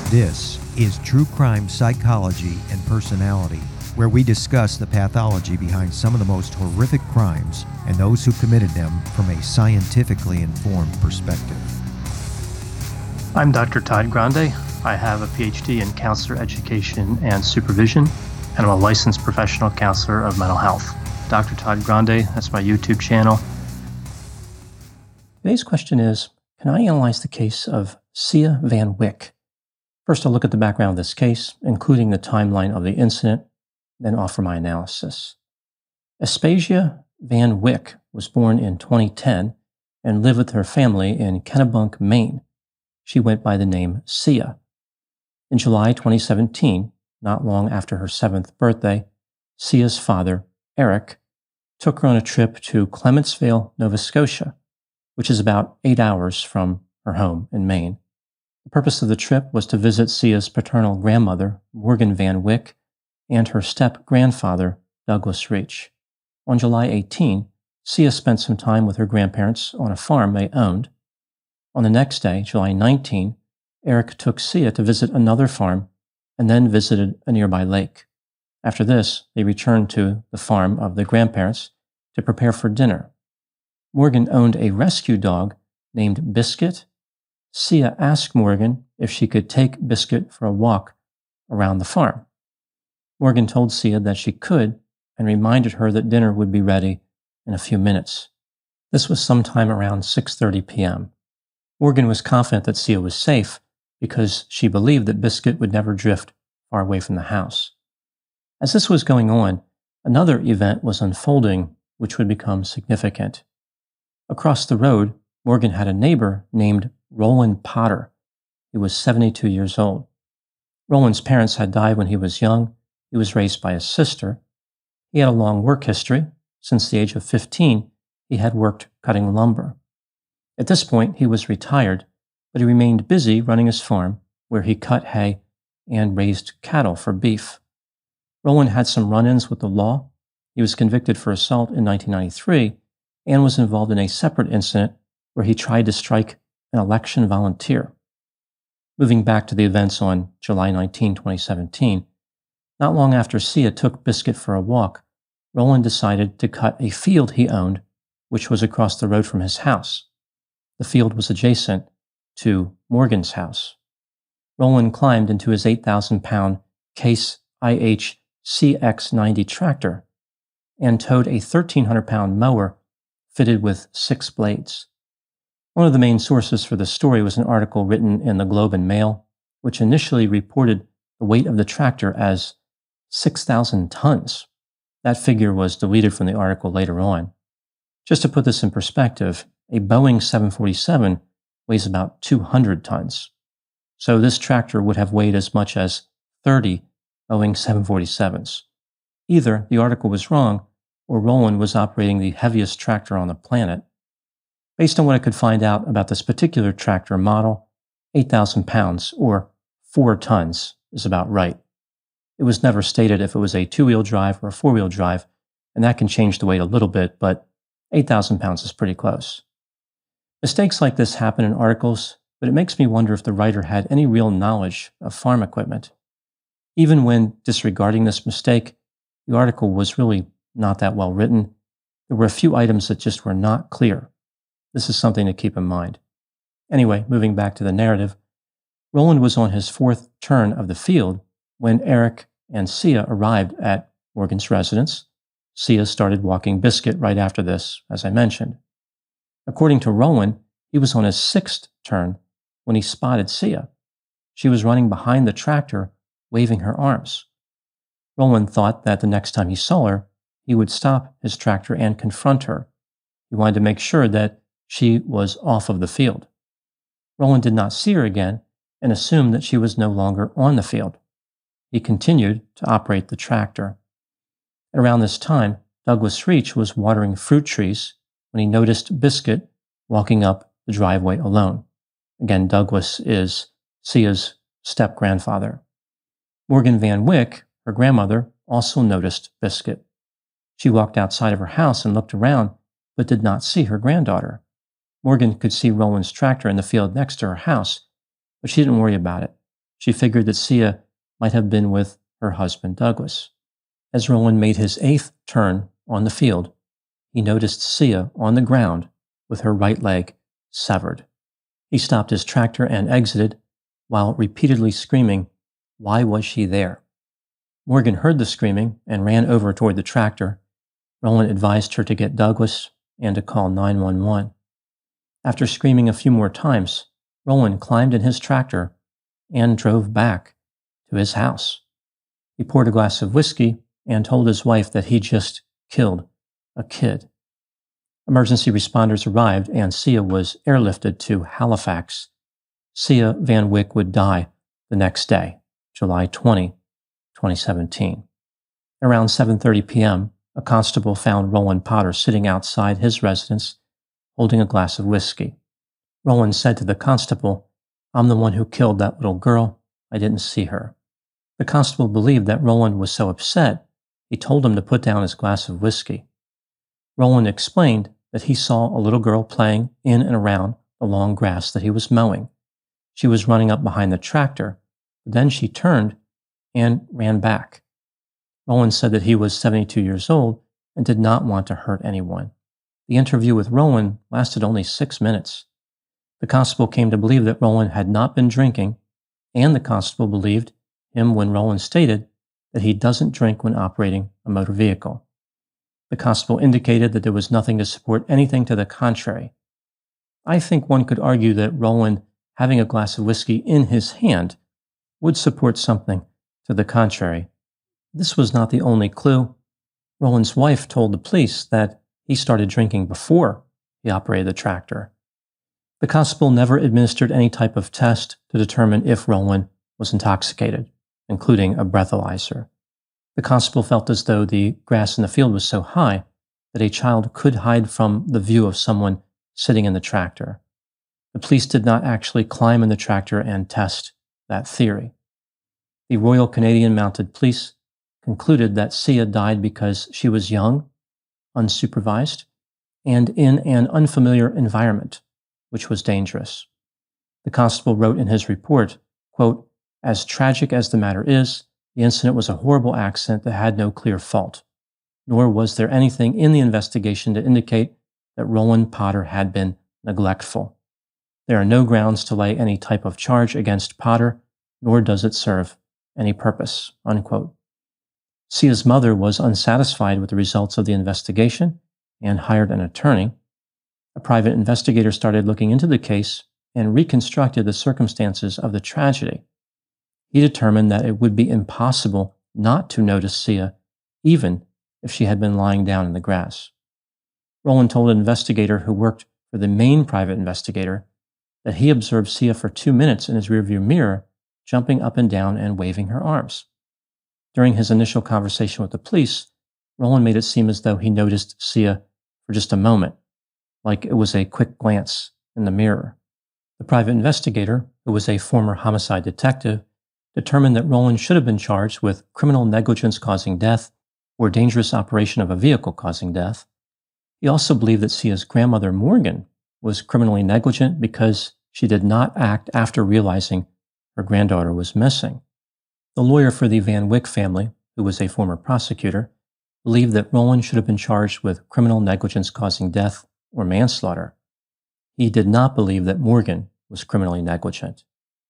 This is True Crime Psychology and Personality, where we discuss the pathology behind some of the most horrific crimes and those who committed them from a scientifically informed perspective. I'm Dr. Todd Grande. I have a PhD in counselor education and supervision, and I'm a licensed professional counselor of mental health. Dr. Todd Grande, that's my YouTube channel. Today's question is, can I analyze the case of Sia Van Wyck? First, I'll look at the background of this case, including the timeline of the incident, then offer my analysis. Aspasia Van Wyck was born in 2010 and lived with her family in Kennebunk, Maine. She went by the name Sia. In July 2017, not long after her 7th birthday, Sia's father, Eric, took her on a trip to Clementsville, Nova Scotia, which is about 8 hours from her home in Maine. The purpose of the trip was to visit Sia's paternal grandmother, Morgan Van Wyck, and her step-grandfather, Douglas Reach. On July 18, Sia spent some time with her grandparents on a farm they owned. On the next day, July 19, Eric took Sia to visit another farm and then visited a nearby lake. After this, they returned to the farm of the grandparents to prepare for dinner. Morgan owned a rescue dog named Biscuit. Sia asked Morgan if she could take Biscuit for a walk around the farm. Morgan told Sia that she could and reminded her that dinner would be ready in a few minutes. This was sometime around 6:30 p.m. Morgan was confident that Sia was safe because she believed that Biscuit would never drift far away from the house. As this was going on, another event was unfolding which would become significant. Across the road, Morgan had a neighbor named Roland Potter. He was 72 years old. Roland's parents had died when he was young. He was raised by his sister. He had a long work history. Since the age of 15, he had worked cutting lumber. At this point, he was retired, but he remained busy running his farm, where he cut hay and raised cattle for beef. Roland had some run-ins with the law. He was convicted for assault in 1993 and was involved in a separate incident where he tried to strike an election volunteer. Moving back to the events on July 19, 2017, not long after Sia took Biscuit for a walk, Roland decided to cut a field he owned, which was across the road from his house. The field was adjacent to Morgan's house. Roland climbed into his 8,000-pound Case IH CX90 tractor and towed a 1,300-pound mower fitted with 6 blades. One of the main sources for the story was an article written in the Globe and Mail, which initially reported the weight of the tractor as 6,000 tons. That figure was deleted from the article later on. Just to put this in perspective, a Boeing 747 weighs about 200 tons. So this tractor would have weighed as much as 30 Boeing 747s. Either the article was wrong, or Roland was operating the heaviest tractor on the planet. Based on what I could find out about this particular tractor model, 8,000 pounds, or 4 tons, is about right. It was never stated if it was a 2-wheel drive or a 4-wheel drive, and that can change the weight a little bit, but 8,000 pounds is pretty close. Mistakes like this happen in articles, but it makes me wonder if the writer had any real knowledge of farm equipment. Even when disregarding this mistake, the article was really not that well written. There were a few items that just were not clear. This is something to keep in mind. Anyway, moving back to the narrative, Roland was on his 4th turn of the field when Eric and Sia arrived at Morgan's residence. Sia started walking Biscuit right after this, as I mentioned. According to Roland, he was on his 6th turn when he spotted Sia. She was running behind the tractor, waving her arms. Roland thought that the next time he saw her, he would stop his tractor and confront her. He wanted to make sure that she was off of the field. Roland did not see her again and assumed that she was no longer on the field. He continued to operate the tractor. At around this time, Douglas Reach was watering fruit trees when he noticed Biscuit walking up the driveway alone. Again, Douglas is Sia's step-grandfather. Morgan Van Wyck, her grandmother, also noticed Biscuit. She walked outside of her house and looked around, but did not see her granddaughter. Morgan could see Roland's tractor in the field next to her house, but she didn't worry about it. she figured that Sia might have been with her husband Douglas. As Roland made his 8th turn on the field, he noticed Sia on the ground with her right leg severed. He stopped his tractor and exited while repeatedly screaming, "Why was she there?" Morgan heard the screaming and ran over toward the tractor. Roland advised her to get Douglas and to call 911. After screaming a few more times, Roland climbed in his tractor and drove back to his house. He poured a glass of whiskey and told his wife that he just killed a kid. Emergency responders arrived and Sia was airlifted to Halifax. Sia Van Wyck would die the next day, July 20, 2017. Around 7:30 p.m., a constable found Roland Potter sitting outside his residence holding a glass of whiskey. Roland said to the constable, "I'm the one who killed that little girl. I didn't see her." The constable believed that Roland was so upset, he told him to put down his glass of whiskey. Roland explained that he saw a little girl playing in and around the long grass that he was mowing. She was running up behind the tractor, but then she turned and ran back. Roland said that he was 72 years old and did not want to hurt anyone. The interview with Roland lasted only 6 minutes. The constable came to believe that Roland had not been drinking, and the constable believed him when Roland stated that he doesn't drink when operating a motor vehicle. The constable indicated that there was nothing to support anything to the contrary. I think one could argue that Roland having a glass of whiskey in his hand would support something to the contrary. This was not the only clue. Roland's wife told the police that he started drinking before he operated the tractor. The constable never administered any type of test to determine if Roland was intoxicated, including a breathalyzer. The constable felt as though the grass in the field was so high that a child could hide from the view of someone sitting in the tractor. The police did not actually climb in the tractor and test that theory. The Royal Canadian Mounted Police concluded that Sia died because she was young, unsupervised, and in an unfamiliar environment, which was dangerous. The constable wrote in his report, quote, "As tragic as the matter is, the incident was a horrible accident that had no clear fault, nor was there anything in the investigation to indicate that Roland Potter had been neglectful. There are no grounds to lay any type of charge against Potter, nor does it serve any purpose," unquote. Sia's mother was unsatisfied with the results of the investigation and hired an attorney. A private investigator started looking into the case and reconstructed the circumstances of the tragedy. He determined that it would be impossible not to notice Sia, even if she had been lying down in the grass. Roland told an investigator who worked for the main private investigator that he observed Sia for 2 minutes in his rearview mirror, jumping up and down and waving her arms. During his initial conversation with the police, Roland made it seem as though he noticed Sia for just a moment, like it was a quick glance in the mirror. The private investigator, who was a former homicide detective, determined that Roland should have been charged with criminal negligence causing death or dangerous operation of a vehicle causing death. He also believed that Sia's grandmother, Morgan, was criminally negligent because she did not act after realizing her granddaughter was missing. The lawyer for the Van Wyck family, who was a former prosecutor, believed that Roland should have been charged with criminal negligence causing death or manslaughter. He did not believe that Morgan was criminally negligent.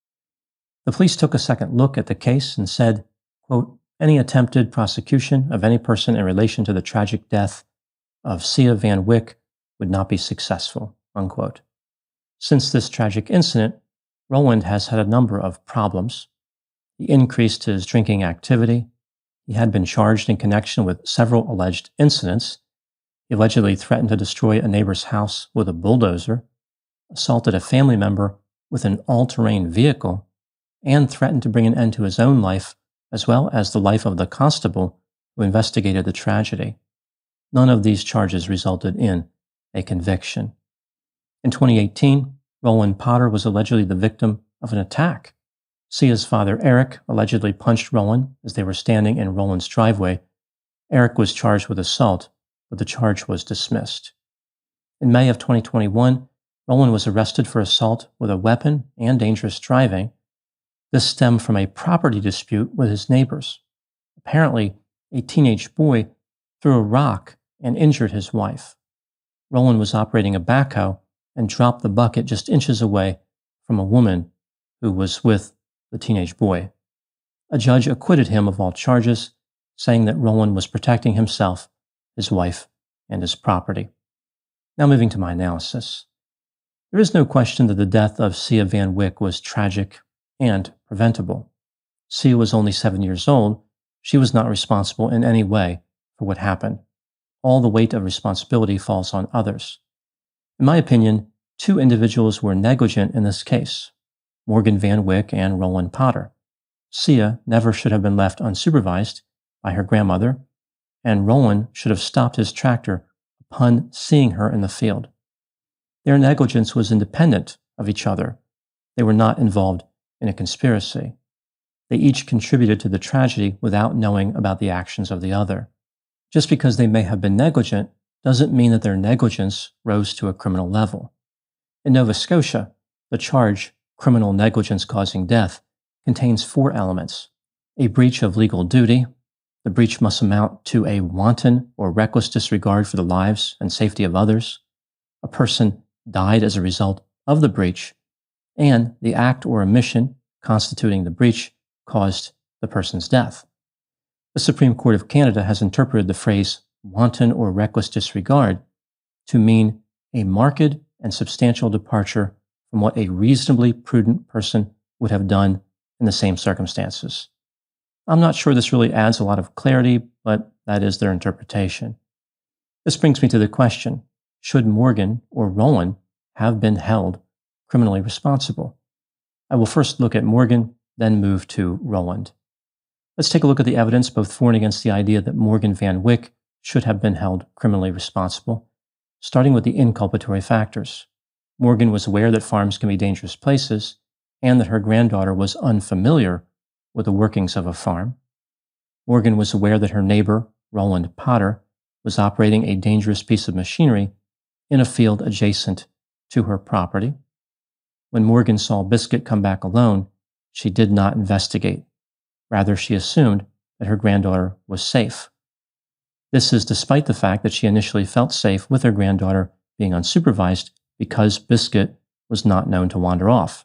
The police took a second look at the case and said, quote, "Any attempted prosecution of any person in relation to the tragic death of Sia Van Wyck would not be successful," unquote. Since this tragic incident, Roland has had a number of problems. He increased his drinking activity. He had been charged in connection with several alleged incidents. He allegedly threatened to destroy a neighbor's house with a bulldozer, assaulted a family member with an all-terrain vehicle, and threatened to bring an end to his own life, as well as the life of the constable who investigated the tragedy. None of these charges resulted in a conviction. In 2018, Roland Potter was allegedly the victim of an attack. Sia's father, Eric, allegedly punched Roland as they were standing in Roland's driveway. Eric was charged with assault, but the charge was dismissed. In May of 2021, Roland was arrested for assault with a weapon and dangerous driving. This stemmed from a property dispute with his neighbors. Apparently, a teenage boy threw a rock and injured his wife. Roland was operating a backhoe and dropped the bucket just inches away from a woman who was with the teenage boy. A judge acquitted him of all charges, saying that Roland was protecting himself, his wife, and his property. Now moving to my analysis. There is no question that the death of Sia Van Wyck was tragic and preventable. Sia was only 7 years old. She was not responsible in any way for what happened. All the weight of responsibility falls on others. In my opinion, two individuals were negligent in this case, Morgan Van Wyck and Roland Potter. Sia never should have been left unsupervised by her grandmother, and Roland should have stopped his tractor upon seeing her in the field. Their negligence was independent of each other. They were not involved in a conspiracy. They each contributed to the tragedy without knowing about the actions of the other. Just because they may have been negligent doesn't mean that their negligence rose to a criminal level. In Nova Scotia, the charge, criminal negligence causing death, contains 4 elements: a breach of legal duty. The breach must amount to a wanton or reckless disregard for the lives and safety of others. A person died as a result of the breach, and the act or omission constituting the breach caused the person's death. The Supreme Court of Canada has interpreted the phrase wanton or reckless disregard to mean a marked and substantial departure from what a reasonably prudent person would have done in the same circumstances. I'm not sure this really adds a lot of clarity, but that is their interpretation. This brings me to the question, should Morgan or Roland have been held criminally responsible? I will first look at Morgan, then move to Roland. Let's take a look at the evidence both for and against the idea that Morgan Van Wyck should have been held criminally responsible, starting with the inculpatory factors. Morgan was aware that farms can be dangerous places and that her granddaughter was unfamiliar with the workings of a farm. Morgan was aware that her neighbor, Roland Potter, was operating a dangerous piece of machinery in a field adjacent to her property. When Morgan saw Biscuit come back alone, she did not investigate. Rather, she assumed that her granddaughter was safe. This is despite the fact that she initially felt safe with her granddaughter being unsupervised because Biscuit was not known to wander off.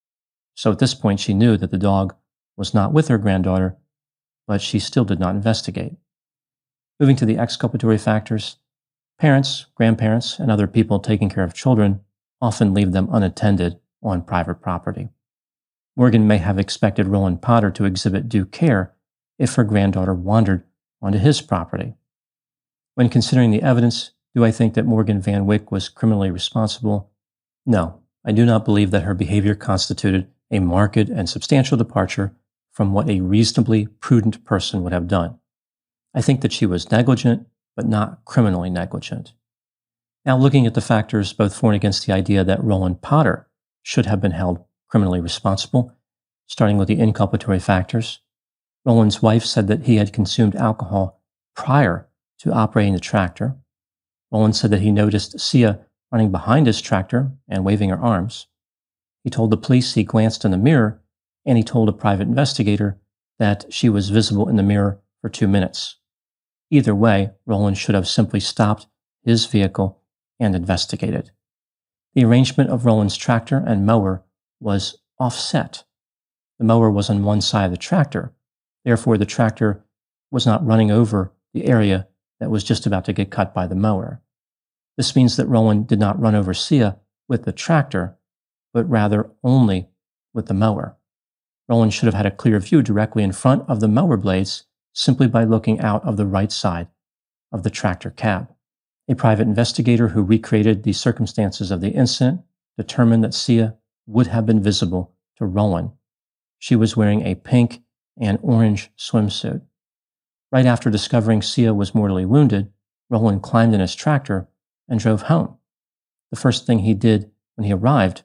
So at this point, she knew that the dog was not with her granddaughter, but she still did not investigate. Moving to the exculpatory factors, parents, grandparents, and other people taking care of children often leave them unattended on private property. Morgan may have expected Roland Potter to exhibit due care if her granddaughter wandered onto his property. When considering the evidence, do I think that Morgan Van Wyck was criminally responsible? No, I do not believe that her behavior constituted a marked and substantial departure from what a reasonably prudent person would have done. I think that she was negligent, but not criminally negligent. Now, looking at the factors both for and against the idea that Roland Potter should have been held criminally responsible, starting with the inculpatory factors, Roland's wife said that he had consumed alcohol prior to operating the tractor. Roland said that he noticed Sia running behind his tractor and waving her arms. He told the police he glanced in the mirror, and he told a private investigator that she was visible in the mirror for 2 minutes. Either way, Roland should have simply stopped his vehicle and investigated. The arrangement of Roland's tractor and mower was offset. The mower was on one side of the tractor, therefore the tractor was not running over the area that was just about to get cut by the mower. This means that Roland did not run over Sia with the tractor, but rather only with the mower. Roland should have had a clear view directly in front of the mower blades simply by looking out of the right side of the tractor cab. A private investigator who recreated the circumstances of the incident determined that Sia would have been visible to Roland. She was wearing a pink and orange swimsuit. Right after discovering Sia was mortally wounded, Roland climbed in his tractor and drove home. The first thing he did when he arrived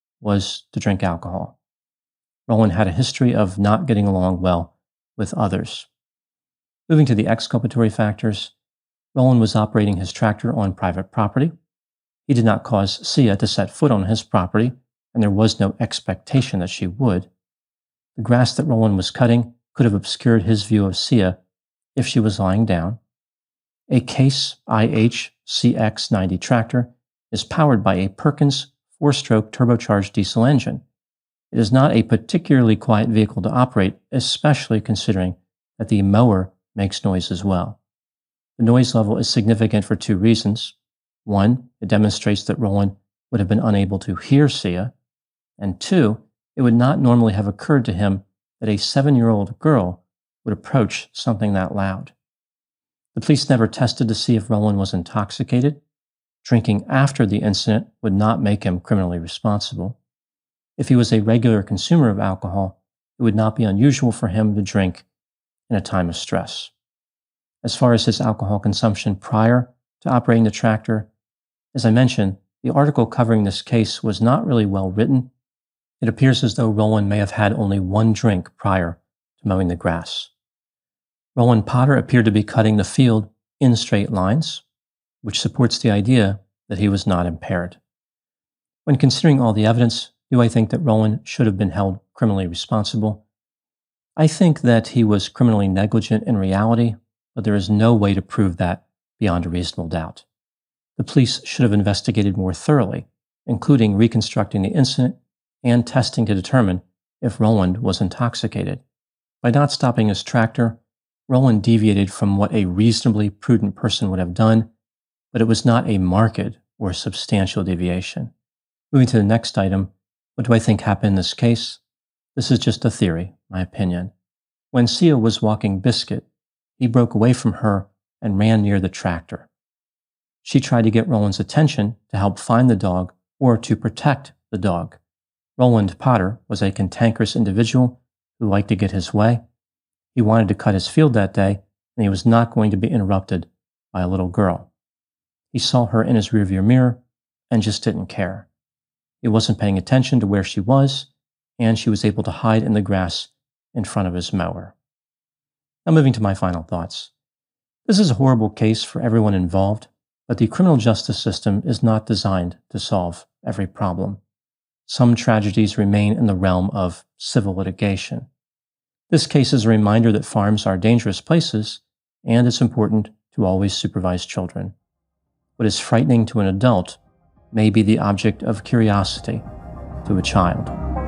was to drink alcohol. Roland had a history of not getting along well with others. Moving to the exculpatory factors, Roland was operating his tractor on private property. He did not cause Sia to set foot on his property, and there was no expectation that she would. The grass that Roland was cutting could have obscured his view of Sia if she was lying down. A Case IH CX90 tractor is powered by a Perkins 4-stroke turbocharged diesel engine. It is not a particularly quiet vehicle to operate, especially considering that the mower makes noise as well. The noise level is significant for two reasons. One, it demonstrates that Roland would have been unable to hear Sia, and two, it would not normally have occurred to him that a 7-year-old girl would approach something that loud. The police never tested to see if Roland was intoxicated. Drinking after the incident would not make him criminally responsible. If he was a regular consumer of alcohol, it would not be unusual for him to drink in a time of stress. As far as his alcohol consumption prior to operating the tractor, as I mentioned, the article covering this case was not really well written. It appears as though Roland may have had only one drink prior to mowing the grass. Roland Potter appeared to be cutting the field in straight lines, which supports the idea that he was not impaired. When considering all the evidence, do I think that Roland should have been held criminally responsible? I think that he was criminally negligent in reality, but there is no way to prove that beyond a reasonable doubt. The police should have investigated more thoroughly, including reconstructing the incident and testing to determine if Roland was intoxicated. By not stopping his tractor, Roland deviated from what a reasonably prudent person would have done, but it was not a marked or substantial deviation. Moving to the next item, what do I think happened in this case? This is just a theory, my opinion. When Sia was walking Biscuit, he broke away from her and ran near the tractor. She tried to get Roland's attention to help find the dog or to protect the dog. Roland Potter was a cantankerous individual who liked to get his way. He wanted to cut his field that day, and he was not going to be interrupted by a little girl. He saw her in his rearview mirror and just didn't care. He wasn't paying attention to where she was, and she was able to hide in the grass in front of his mower. Now moving to my final thoughts. This is a horrible case for everyone involved, but the criminal justice system is not designed to solve every problem. Some tragedies remain in the realm of civil litigation. This case is a reminder that farms are dangerous places, and it's important to always supervise children. What is frightening to an adult may be the object of curiosity to a child.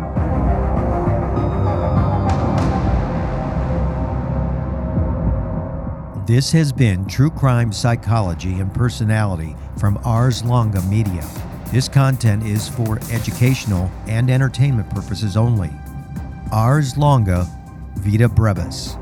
This has been True Crime Psychology and Personality from Ars Longa Media. This content is for educational and entertainment purposes only. Ars Longa Vita Brevis.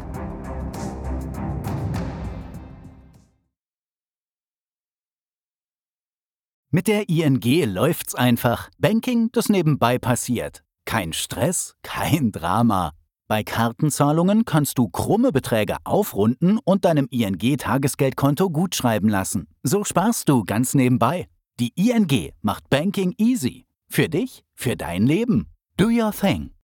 Mit der ING läuft's einfach. Banking, das nebenbei passiert. Kein Stress, kein Drama. Bei Kartenzahlungen kannst du krumme Beträge aufrunden und deinem ING-Tagesgeldkonto gutschreiben lassen. So sparst du ganz nebenbei. Die ING macht Banking easy. Für dich, für dein Leben. Do your thing.